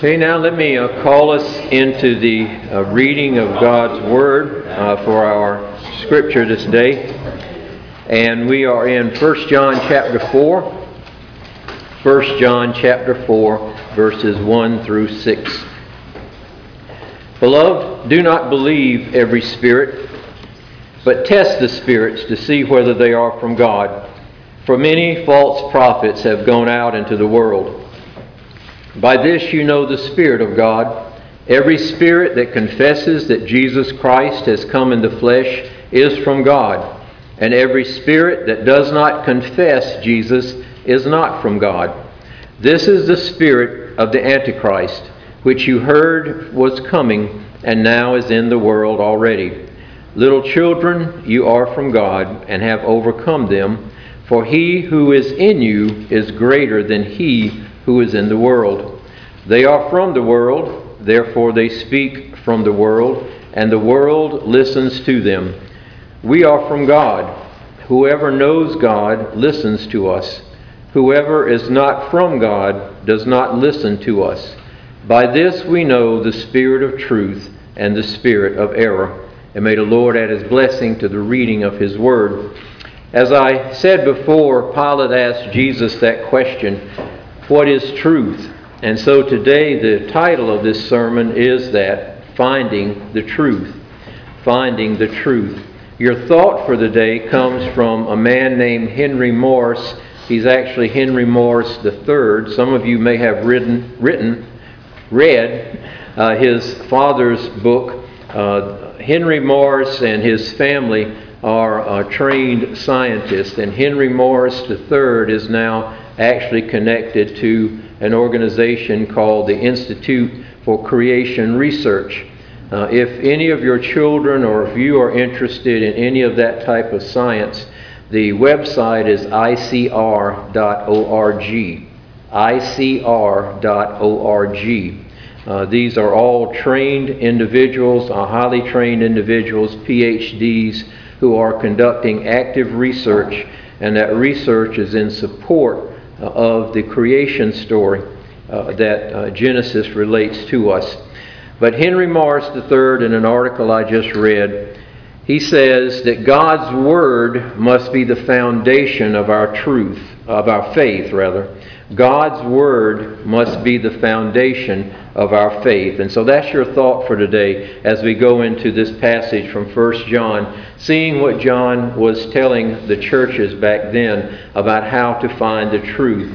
Okay, now let me call us into the reading of God's Word for our scripture this day. And we are in 1 John chapter 4. 1 John chapter 4, verses 1 through 6. Beloved, do not believe every spirit, but test the spirits to see whether they are from God. For many false prophets have gone out into the world. By this you know the Spirit of God. Every spirit that confesses that Jesus Christ has come in the flesh is from God. And every spirit that does not confess Jesus is not from God. This is the spirit of the Antichrist, which you heard was coming and now is in the world already. Little children, you are from God and have overcome them, for he who is in you is greater than he who is in the world. They are from the world, therefore they speak from the world, and the world listens to them. We are from God. Whoever knows God listens to us. Whoever is not from God does not listen to us. By this we know the spirit of truth and the spirit of error. And may the Lord add His blessing to the reading of His Word. As I said before, Pilate asked Jesus that question, what is truth? And so today the title of this sermon is that, Finding the Truth. Finding the Truth. Your thought for the day comes from a man named Henry Morris. He's actually Henry Morris III. Some of you may have read his father's book. Henry Morris and his family are trained scientists, and Henry Morris III is now actually connected to an organization called the Institute for Creation Research. If any of your children or if you are interested in any of that type of science, the website is icr.org. icr.org. These are all trained individuals, highly trained individuals, PhDs, who are conducting active research, and that research is in support of the creation story that Genesis relates to us. But Henry Morris III, in an article I just read, he says that God's Word must be the foundation of our truth, of our faith, rather. God's Word must be the foundation of our faith. And so that's your thought for today as we go into this passage from 1 John, seeing what John was telling the churches back then about how to find the truth.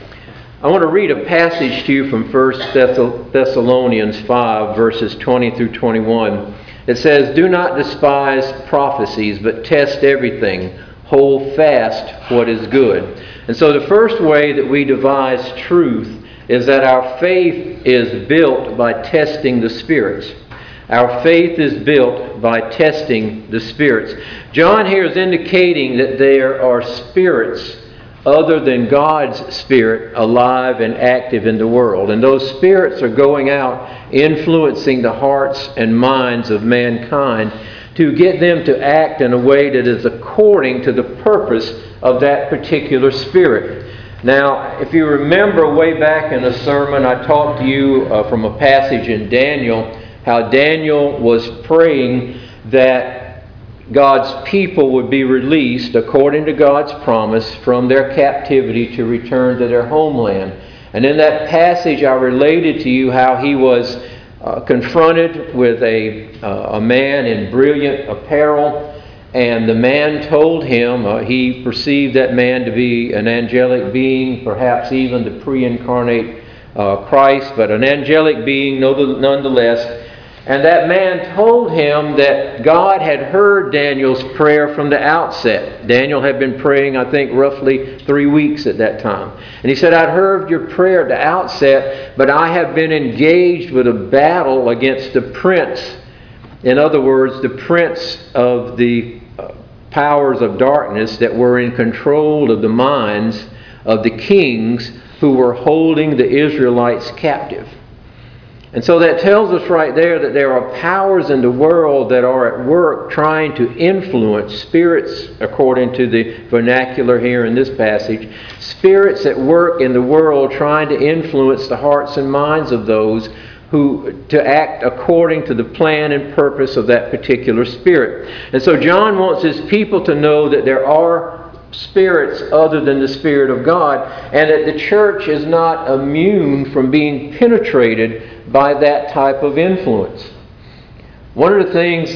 I want to read a passage to you from 1 Thessalonians 5, verses 20 through 21. It says, "Do not despise prophecies, but test everything. Hold fast what is good." And so the first way that we devise truth is that our faith is built by testing the spirits. Our faith is built by testing the spirits. John here is indicating that there are spirits other than God's Spirit alive and active in the world. And those spirits are going out influencing the hearts and minds of mankind to get them to act in a way that is according to the purpose of that particular spirit. Now, if you remember way back in a sermon, I talked to you from a passage in Daniel, how Daniel was praying that God's people would be released according to God's promise from their captivity to return to their homeland. And in that passage I related to you how he was confronted with a man in brilliant apparel, and the man told him, he perceived that man to be an angelic being, perhaps even the pre-incarnate Christ, but an angelic being nonetheless. And that man told him that God had heard Daniel's prayer from the outset. Daniel had been praying, I think, roughly 3 weeks at that time. And he said, "I'd heard your prayer at the outset, but I have been engaged with a battle against the prince." In other words, the prince of the powers of darkness that were in control of the minds of the kings who were holding the Israelites captive. And so that tells us right there that there are powers in the world that are at work trying to influence spirits, according to the vernacular here in this passage, spirits at work in the world trying to influence the hearts and minds of those who to act according to the plan and purpose of that particular spirit. And so John wants his people to know that there are spirits other than the Spirit of God, and that the church is not immune from being penetrated by that type of influence. One of the things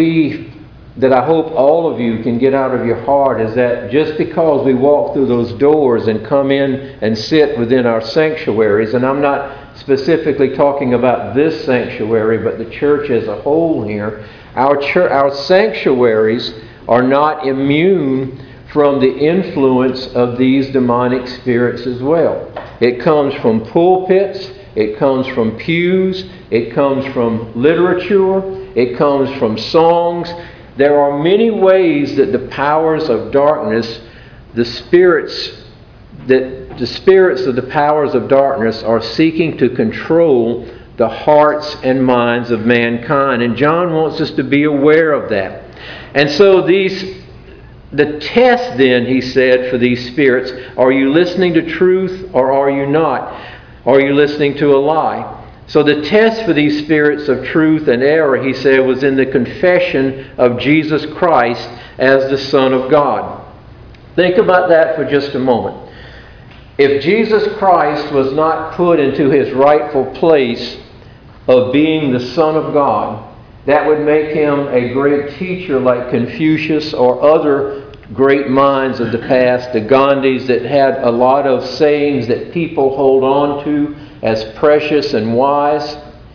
that I hope all of you can get out of your heart is that just because we walk through those doors and come in and sit within our sanctuaries, and I'm not specifically talking about this sanctuary, but the church as a whole here, our sanctuaries are not immune from the influence of these demonic spirits as well. It comes from pulpits, it comes from pews, it comes from literature, it comes from songs. There are many ways that the powers of darkness, the spirits of the powers of darkness are seeking to control the hearts and minds of mankind. And John wants us to be aware of that. And so the test then, he said, for these spirits, are you listening to truth or are you not? Are you listening to a lie? So the test for these spirits of truth and error, he said, was in the confession of Jesus Christ as the Son of God. Think about that for just a moment. If Jesus Christ was not put into his rightful place of being the Son of God, that would make him a great teacher like Confucius or other great minds of the past, the Gandhis that had a lot of sayings that people hold on to as precious and wise.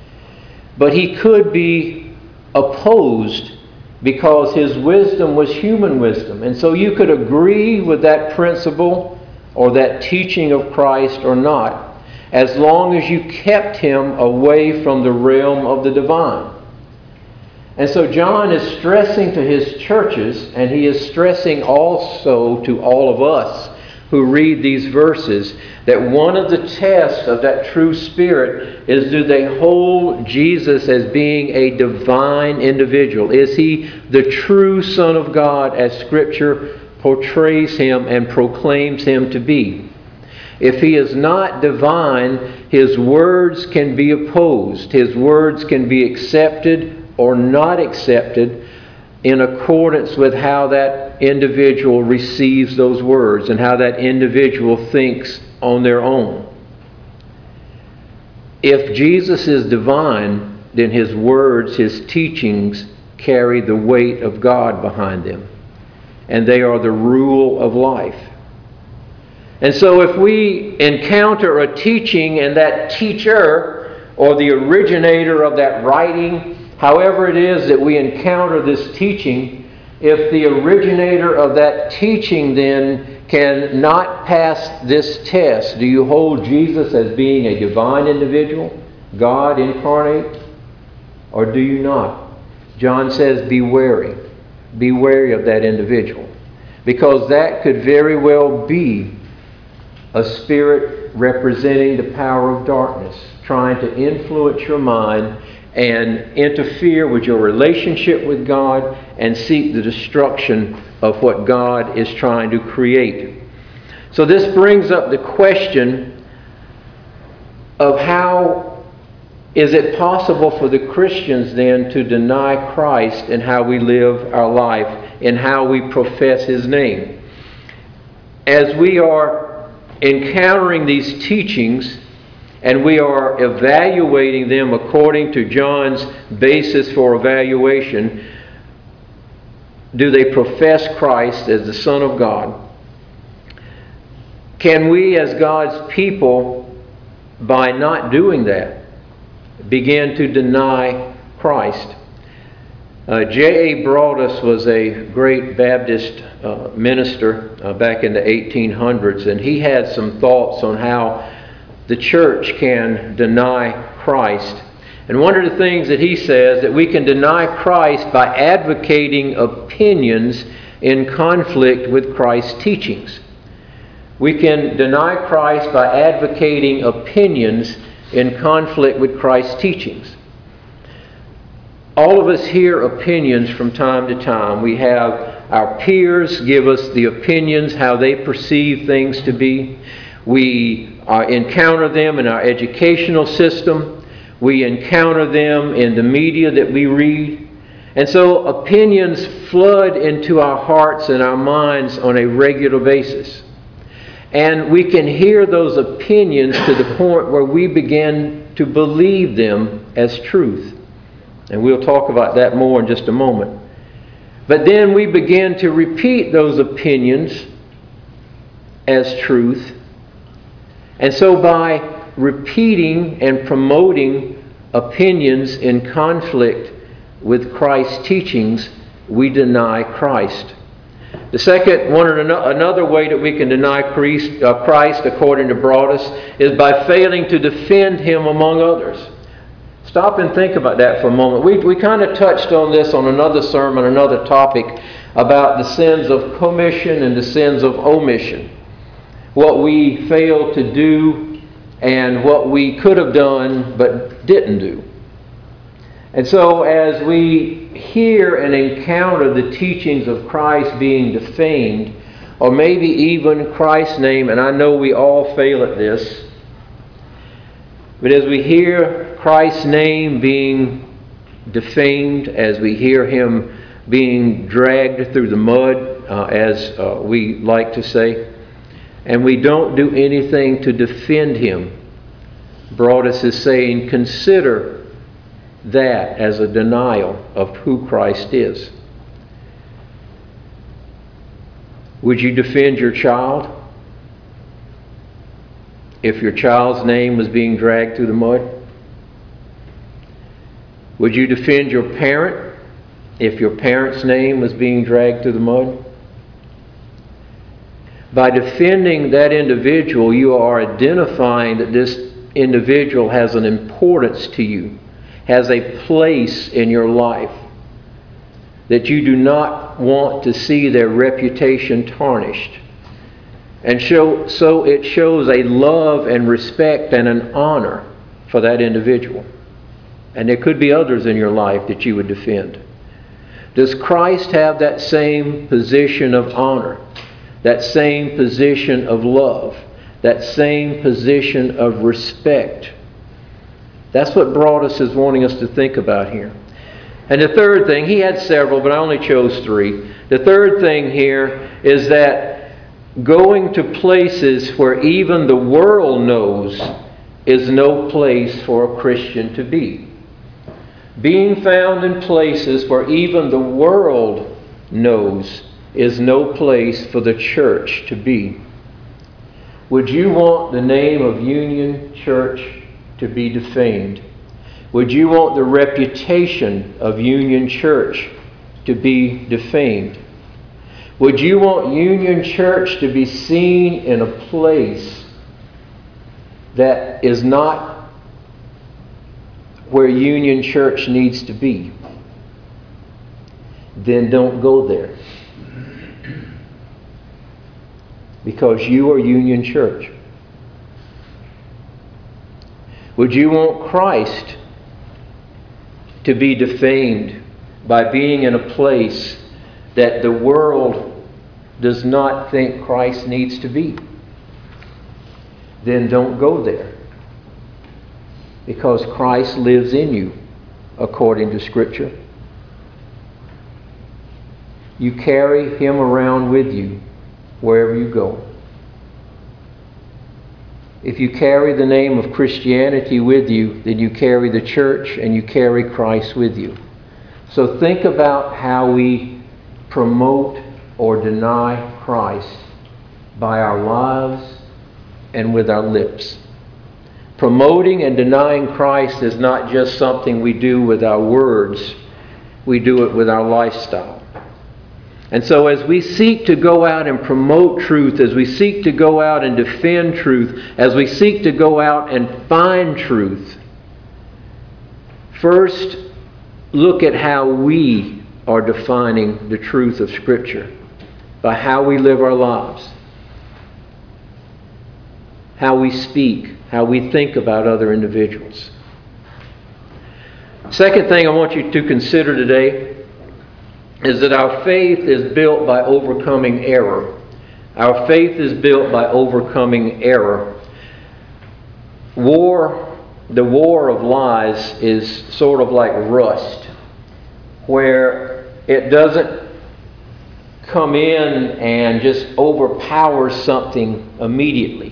But he could be opposed because his wisdom was human wisdom. And so you could agree with that principle or that teaching of Christ or not, as long as you kept him away from the realm of the divine. And so John is stressing to his churches, and he is stressing also to all of us who read these verses, that one of the tests of that true spirit is, do they hold Jesus as being a divine individual? Is he the true Son of God as Scripture portrays him and proclaims him to be? If he is not divine, his words can be opposed. His words can be accepted or not accepted in accordance with how that individual receives those words and how that individual thinks on their own. If Jesus is divine, then his words, his teachings carry the weight of God behind them, and they are the rule of life. And so if we encounter a teaching and that teacher or the originator of that writing, however it is that we encounter this teaching, if the originator of that teaching then cannot pass this test, do you hold Jesus as being a divine individual, God incarnate, or do you not? John says, be wary. Be wary of that individual, because that could very well be a spirit representing the power of darkness, trying to influence your mind and interfere with your relationship with God and seek the destruction of what God is trying to create. So this brings up the question of how is it possible for the Christians then to deny Christ in how we live our life and how we profess his name. As we are encountering these teachings, and we are evaluating them according to John's basis for evaluation. Do they profess Christ as the Son of God? Can we as God's people, by not doing that, begin to deny Christ? J.A. Broadus was a great Baptist minister back in the 1800s, and he had some thoughts on how the church can deny Christ. And one of the things that he says, that we can deny Christ by advocating opinions in conflict with Christ's teachings. We can deny Christ by advocating opinions in conflict with Christ's teachings. All of us hear opinions from time to time. We have our peers give us the opinions, how they perceive things to be. We encounter them in our educational system. We encounter them in the media that we read. And so opinions flood into our hearts and our minds on a regular basis. And we can hear those opinions to the point where we begin to believe them as truth. And we'll talk about that more in just a moment. But then we begin to repeat those opinions as truth. And so by repeating and promoting opinions in conflict with Christ's teachings, we deny Christ. The second one, another way that we can deny Christ, according to Broadus, is by failing to defend Him among others. Stop and think about that for a moment. We kind of touched on this on another sermon, another topic, about the sins of commission and the sins of omission. What we failed to do and what we could have done but didn't do. And so as we hear and encounter the teachings of Christ being defamed, or maybe even Christ's name, and I know we all fail at this, but as we hear Christ's name being defamed, as we hear Him being dragged through the mud, as we like to say, and we don't do anything to defend Him, Broadus is saying, consider that as a denial of who Christ is. Would you defend your child if your child's name was being dragged through the mud? Would you defend your parent if your parent's name was being dragged through the mud? By defending that individual, you are identifying that this individual has an importance to you, has a place in your life, that you do not want to see their reputation tarnished. And so it shows a love and respect and an honor for that individual. And there could be others in your life that you would defend. Does Christ have that same position of honor, that same position of love, that same position of respect? That's what Broadus is wanting us to think about here. And the third thing, he had several, but I only chose three. The third thing here is that going to places where even the world knows is no place for a Christian to be. Being found in places where even the world knows is no place for the church to be. Would you want the name of Union Church to be defamed? Would you want the reputation of Union Church to be defamed? Would you want Union Church to be seen in a place that is not where Union Church needs to be? Then don't go there. Because you are Union Church. Would you want Christ to be defamed by being in a place that the world does not think Christ needs to be? Then don't go there. Because Christ lives in you, according to Scripture. You carry Him around with you wherever you go. If you carry the name of Christianity with you, then you carry the church and you carry Christ with you. So think about how we promote or deny Christ by our lives and with our lips. Promoting and denying Christ is not just something we do with our words. We do it with our lifestyle. And so as we seek to go out and promote truth, as we seek to go out and defend truth, as we seek to go out and find truth, first look at how we are defining the truth of Scripture by how we live our lives. how we speak, how we think about other individuals. Second thing I want you to consider today is that our faith is built by overcoming error. Our faith is built by overcoming error. The war of lies is sort of like rust, where it doesn't come in and just overpower something immediately.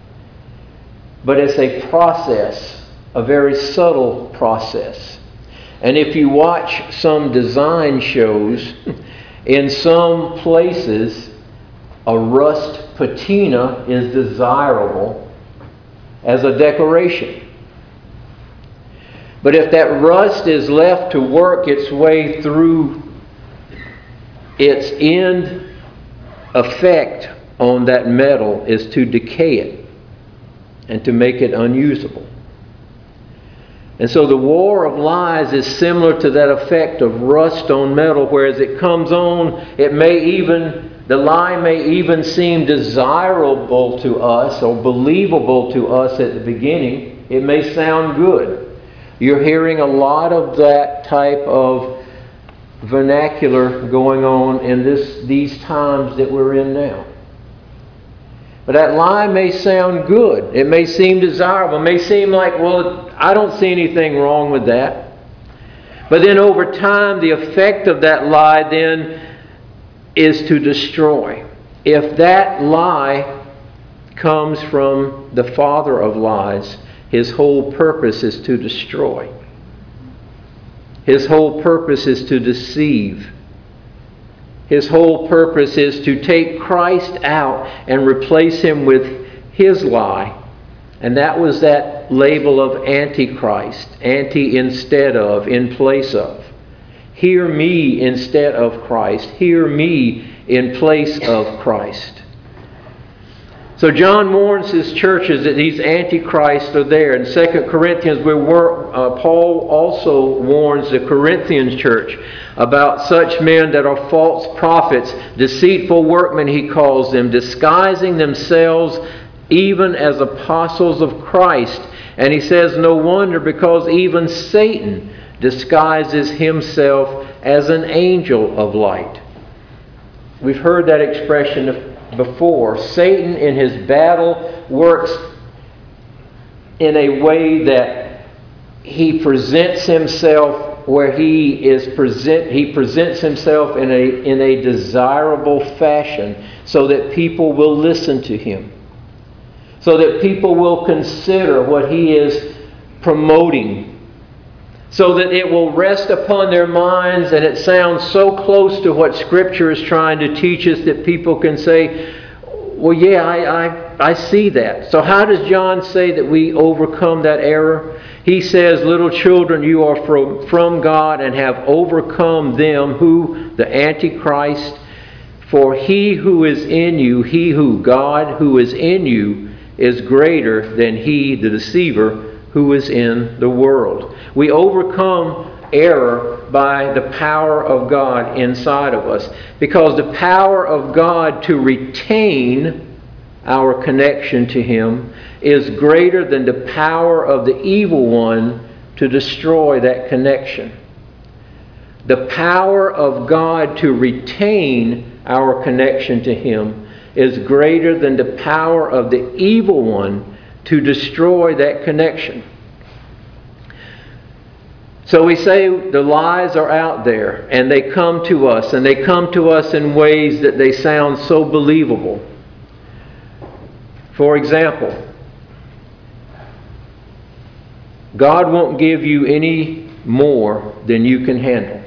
But it's a process, a very subtle process. And if you watch some design shows, in some places, a rust patina is desirable as a decoration. But if that rust is left to work its way through, its end effect on that metal is to decay it and to make it unusable. And so the war of lies is similar to that effect of rust on metal, whereas it comes on, the lie may even seem desirable to us or believable to us at the beginning. It may sound good. You're hearing a lot of that type of vernacular going on in these times that we're in now. But that lie may sound good. It may seem desirable. It may seem like, well, I don't see anything wrong with that. But then over time, the effect of that lie then is to destroy. If that lie comes from the father of lies, his whole purpose is to destroy. His whole purpose is to deceive. His whole purpose is to take Christ out and replace him with his lie. And that was that label of Antichrist. Anti instead of, in place of. Hear me instead of Christ. Hear me in place of Christ. So John warns his churches that these antichrists are there. In 2 Corinthians, Paul also warns the Corinthian church about such men that are false prophets, deceitful workmen, he calls them, disguising themselves even as apostles of Christ. And he says, no wonder, because even Satan disguises himself as an angel of light. We've heard that expression before. Satan in his battle works in a way that he presents himself where he presents himself in a desirable fashion so that people will listen to him, so that people will consider what he is promoting, so that it will rest upon their minds and it sounds so close to what Scripture is trying to teach us that people can say, well, yeah, I see that. So how does John say that we overcome that error? He says, little children, you are from God and have overcome them, who? The Antichrist. For he who is in you, God who is in you, is greater than he, the deceiver, who is in the world. We overcome error by the power of God inside of us, because the power of God to retain our connection to him is greater than the power of the evil one to destroy that connection. The power of God to retain our connection to him is greater than the power of the evil one to destroy that connection. So we say the lies are out there, and they come to us, and they come to us in ways that they sound so believable. For example, God won't give you any more than you can handle.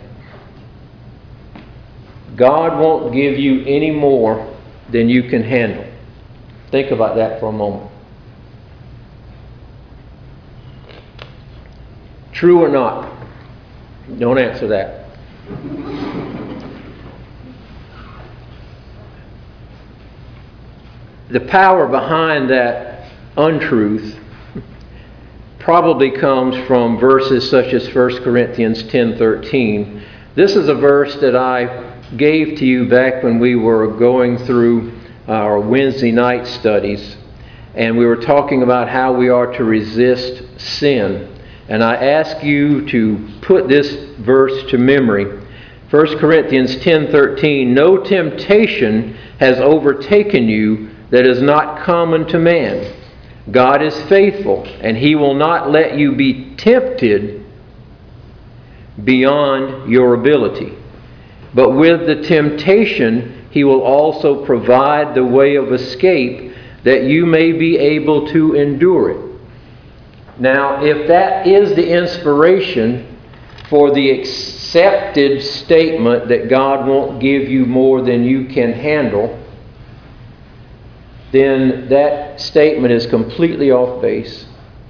God won't give you any more than you can handle. Think about that for a moment. True or not? Don't answer that. The power behind that untruth probably comes from verses such as 1 Corinthians 10:13. This is a verse that I gave to you back when we were going through our Wednesday night studies. and we were talking about how we are to resist sin. And I ask you to put this verse to memory. 1 Corinthians 10:13, no temptation has overtaken you that is not common to man. God is faithful, and He will not let you be tempted beyond your ability. But with the temptation, He will also provide the way of escape that you may be able to endure it. Now, if that is the inspiration for the accepted statement that God won't give you more than you can handle, then that statement is completely off base.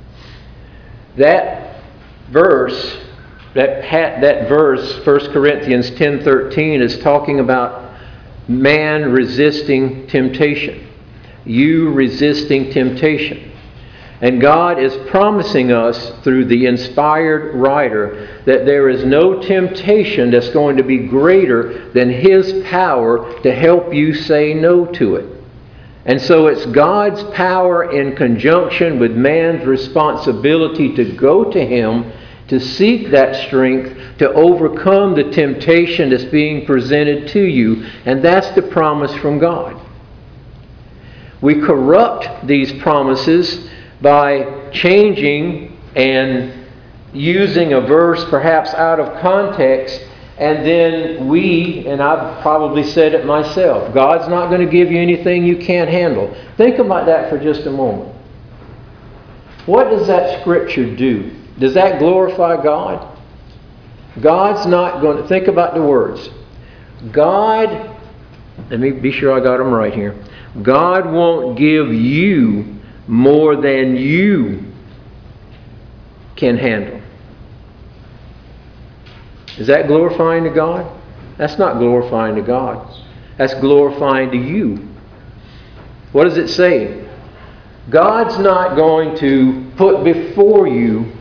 That verse, 1 Corinthians 10:13, is talking about man resisting temptation. You resisting temptation. And God is promising us through the inspired writer that there is no temptation that's going to be greater than His power to help you say no to it. And so it's God's power in conjunction with man's responsibility to go to Him to seek that strength to overcome the temptation that's being presented to you. And that's the promise from God. We corrupt these promises by changing and using a verse perhaps out of context, and then and I've probably said it myself, God's not going to give you anything you can't handle. Think about that for just a moment. What does that scripture do? Does that glorify God? God's not going to... Think about the words. God, let me be sure I got them right here. God won't give you more than you can handle. Is that glorifying to God? That's not glorifying to God. That's glorifying to you. What does it say? God's not going to put before you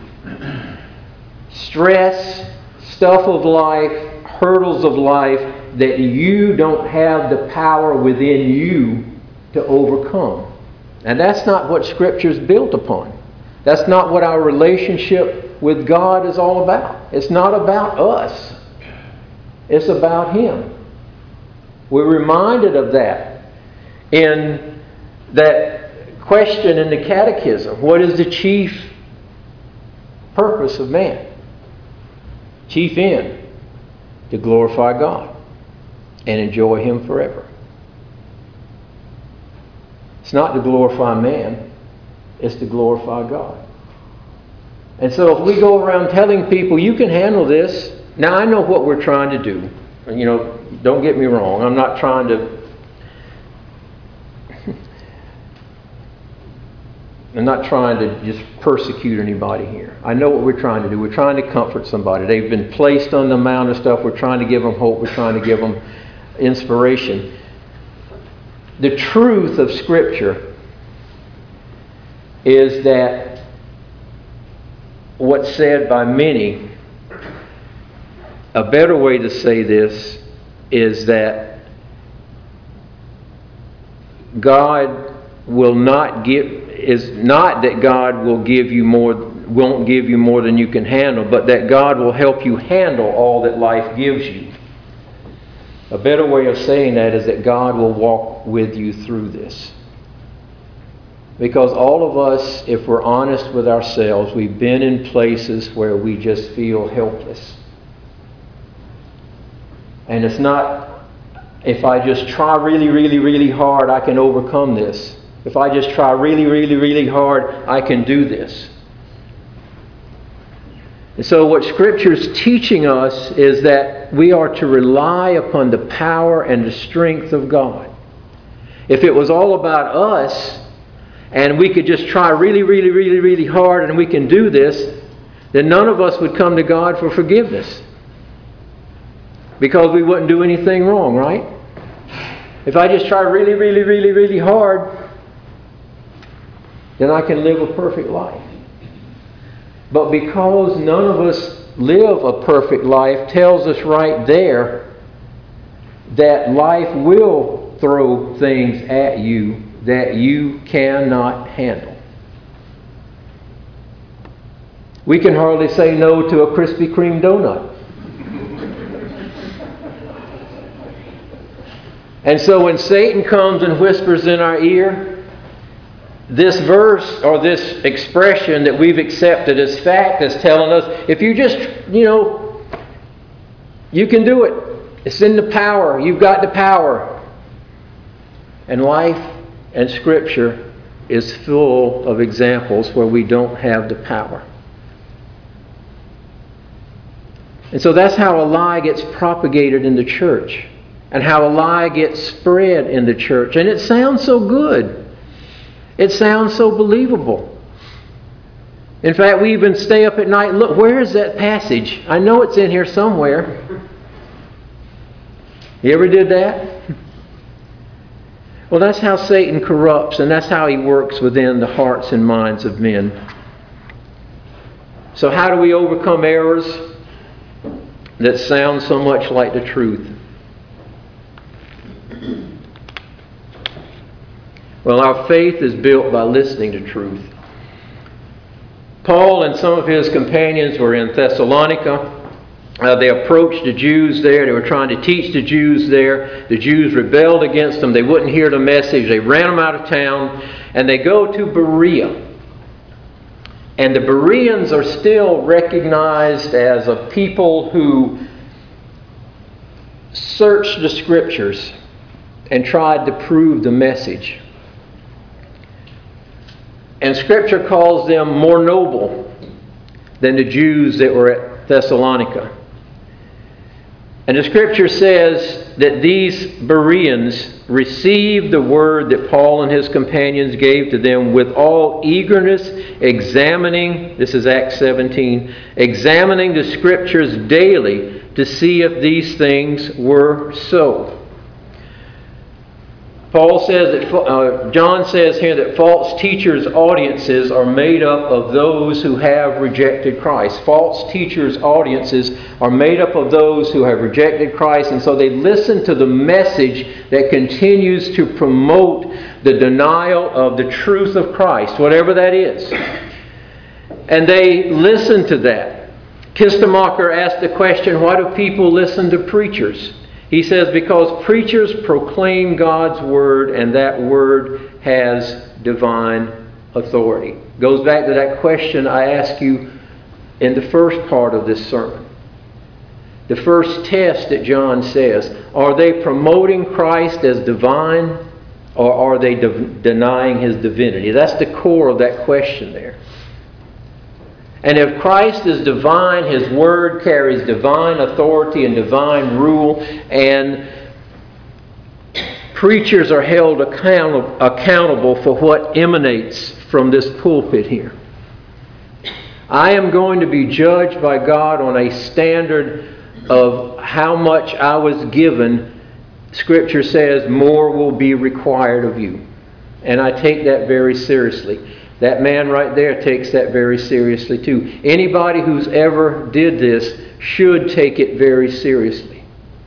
stress, stuff of life, hurdles of life that you don't have the power within you to overcome. And that's not what Scripture is built upon. That's not what our relationship with God is all about. It's not about us. It's about Him. We're reminded of that in that question in the Catechism. What is the chief purpose of man? Chief end, to glorify God and enjoy Him forever. It's not to glorify man, it's to glorify God. And so if we go around telling people, you can handle this. Now I know what we're trying to do. You know, don't get me wrong. I'm not trying to... I'm not trying to just persecute anybody here. I know what we're trying to do. We're trying to comfort somebody. They've been placed on the amount of stuff. We're trying to give them hope. We're trying to give them inspiration. The truth of Scripture is that what's said by many, a better way to say this is that God will not give, is not that God will give you more, won't give you more than you can handle, but that God will help you handle all that life gives you. A better way of saying that is that God will walk with you through this. Because all of us, if we're honest with ourselves, we've been in places where we just feel helpless. And it's not, if I just try really, really, really hard, I can overcome this. If I just try really, really, really hard, I can do this. And so what Scripture is teaching us is that we are to rely upon the power and the strength of God. If it was all about us, and we could just try really, really, really, really hard and we can do this, then none of us would come to God for forgiveness. Because we wouldn't do anything wrong, right? If I just try really, really, really, really hard, then I can live a perfect life. But because none of us live a perfect life, tells us right there that life will throw things at you that you cannot handle. We can hardly say no to a Krispy Kreme donut. And so when Satan comes and whispers in our ear, this verse or this expression that we've accepted as fact is telling us, if you just, you can do it. It's in the power. You've got the power. And life and Scripture is full of examples where we don't have the power. And so that's how a lie gets propagated in the church, and how a lie gets spread in the church. And it sounds so good. It sounds so believable. In fact, we even stay up at night, look, where is that passage? I know it's in here somewhere. You ever did that? Well, that's how Satan corrupts, and that's how he works within the hearts and minds of men. So how do we overcome errors that sound so much like the truth? Well, our faith is built by listening to truth. Paul and some of his companions were in Thessalonica. They approached the Jews there. They were trying to teach the Jews there. The Jews rebelled against them. They wouldn't hear the message. They ran them out of town. And they go to Berea. And the Bereans are still recognized as a people who searched the Scriptures and tried to prove the message. And Scripture calls them more noble than the Jews that were at Thessalonica. And the Scripture says that these Bereans received the word that Paul and his companions gave to them with all eagerness, examining, this is Acts 17, examining the Scriptures daily to see if these things were so. Paul says that John says here that false teachers' audiences are made up of those who have rejected Christ. False teachers' audiences are made up of those who have rejected Christ, and so they listen to the message that continues to promote the denial of the truth of Christ, whatever that is. And they listen to that. Kistemacher asked the question, why do people listen to preachers? He says, because preachers proclaim God's Word, and that Word has divine authority. Goes back to that question I asked you in the first part of this sermon. The first test that John says, are they promoting Christ as divine, or are they denying His divinity? That's the core of that question there. And if Christ is divine, His Word carries divine authority and divine rule, and preachers are held accountable for what emanates from this pulpit here. I am going to be judged by God on a standard of how much I was given. Scripture says more will be required of you. And I take that very seriously. That man right there takes that very seriously too. Anybody who's ever did this should take it very seriously.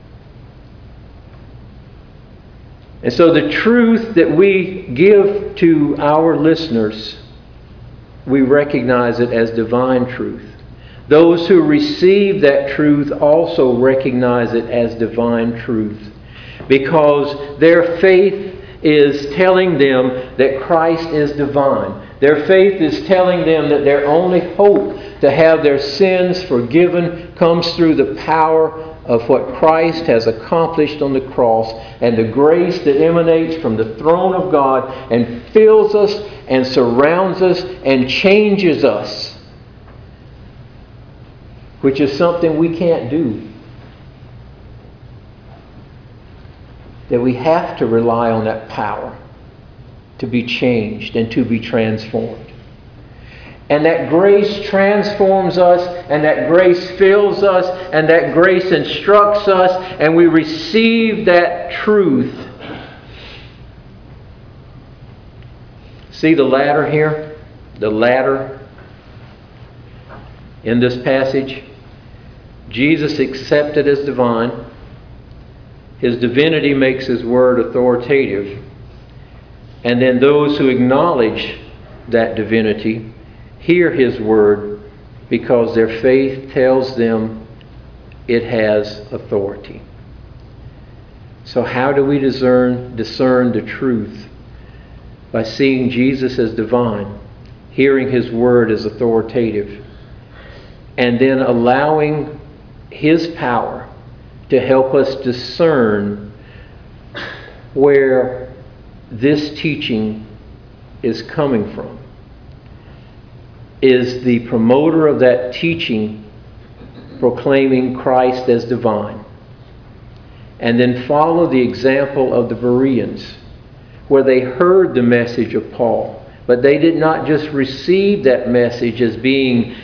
And so the truth that we give to our listeners, we recognize it as divine truth. Those who receive that truth also recognize it as divine truth, because their faith is telling them that Christ is divine. Their faith is telling them that their only hope to have their sins forgiven comes through the power of what Christ has accomplished on the cross, and the grace that emanates from the throne of God and fills us and surrounds us and changes us, which is something we can't do. That we have to rely on that power to be changed and to be transformed. And that grace transforms us, and that grace fills us, and that grace instructs us, and we receive that truth. See the ladder here? The ladder in this passage. Jesus accepted as divine. His divinity makes His Word authoritative. And then those who acknowledge that divinity hear His word because their faith tells them it has authority. So how do we discern the truth? By seeing Jesus as divine, hearing His word as authoritative, and then allowing His power to help us discern where this teaching is coming from. Is the promoter of that teaching proclaiming Christ as divine? And then follow the example of the Bereans, where they heard the message of Paul, but they did not just receive that message as being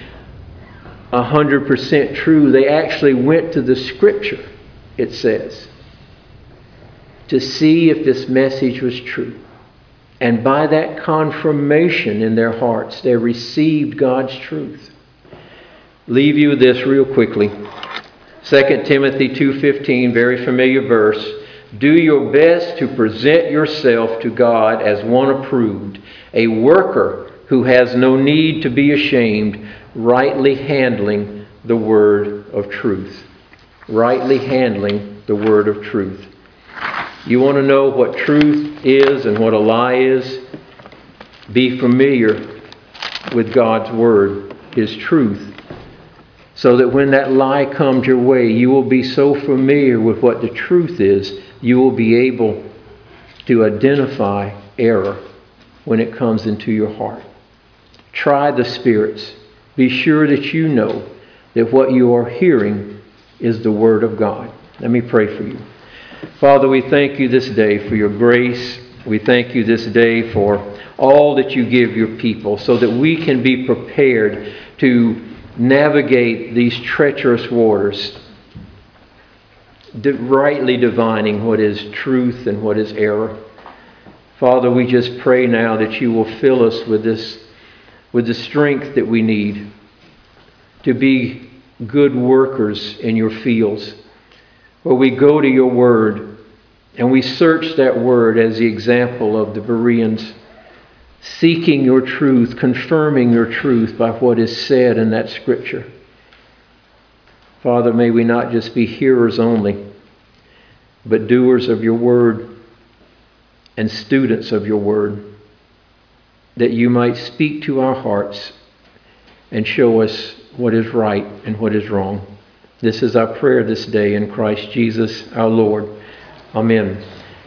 100% true. They actually went to the Scripture, it says, to see if this message was true. And by that confirmation in their hearts, they received God's truth. Leave you with this real quickly. 2 Timothy 2:15, very familiar verse. Do your best to present yourself to God as one approved, a worker who has no need to be ashamed, rightly handling the word of truth. Rightly handling the word of truth. You want to know what truth is and what a lie is? Be familiar with God's word, His truth, so that when that lie comes your way, you will be so familiar with what the truth is, you will be able to identify error when it comes into your heart. Try the spirits. Be sure that you know that what you are hearing is the Word of God. Let me pray for you. Father, we thank you this day for your grace. We thank you this day for all that you give your people so that we can be prepared to navigate these treacherous waters, rightly divining what is truth and what is error. Father, we just pray now that you will fill us with the strength that we need to be good workers in your fields, where we go to your word and we search that word as the example of the Bereans, seeking your truth, confirming your truth by what is said in that scripture. Father, may we not just be hearers only, but doers of your word and students of your word, that you might speak to our hearts and show us what is right and what is wrong. This is our prayer this day in Christ Jesus our Lord. Amen.